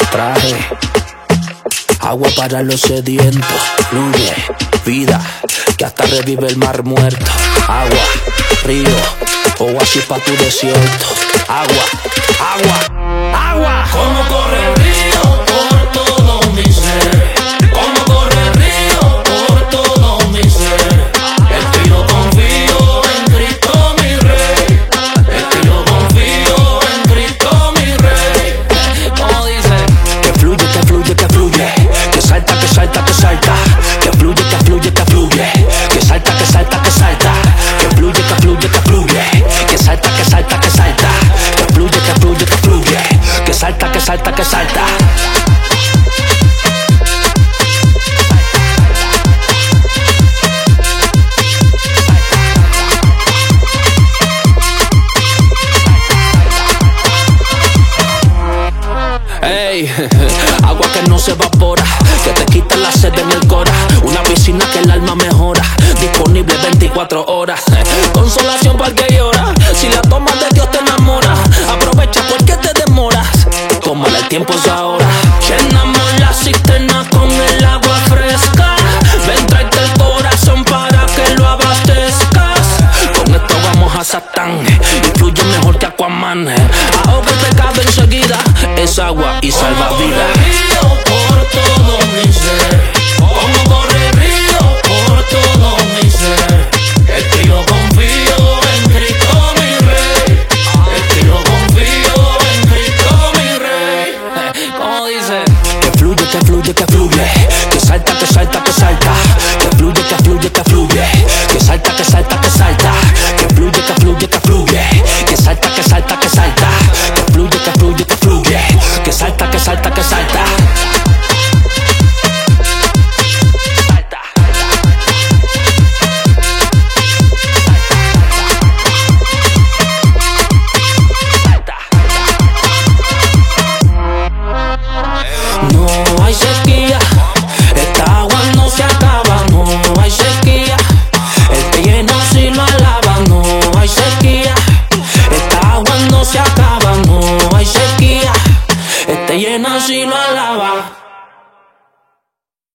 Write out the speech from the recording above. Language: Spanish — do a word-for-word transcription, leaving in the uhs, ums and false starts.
traje agua para los sedientos. Fluye, vida, que hasta revive el mar muerto. Agua, río, oasis pa' tu desierto. Agua, agua, agua. Como corre el río por todo mi ser. Como corre el río por todo mi ser. Es que yo confío en Cristo mi Rey. Es que yo confío en Cristo mi Rey. Como dice, que fluye, que fluye, que fluye. Que salta, que salta, que salta. Que fluye, que fluye, que fluye. Que salta, que salta, que salta. Que fluye, que fluye, que fluye. Que salta, que salta, que salta. Que fluye, que fluye, que fluye. Que salta, que salta, que salta. Ey, agua que no se evapora, que te quita la sed en el cora. Una piscina que el alma mejora, disponible veinticuatro horas. Consolación para el que llora, si la tomas de Dios te enamora. Aprovecha porque te demoras, tómala, el tiempo es ahora. llenamos la cisterna con el agua fresca. Ven, tráete el corazón para que lo abastezcas. Con esto vamos a Satán, y fluye mejor que Aquaman. Ahoga el pecado enseguida, es agua y salva vida. Río por todo mi ser. Como corre el río por todo mi ser. Es que yo confío en Cristo mi Rey. Es que yo confío en Cristo mi Rey. Como dice, que fluye, que fluye, que fluye. Que salta, que salta, que salta. Que fluye, que fluye, que fluye. Que salta, que salta, que salta.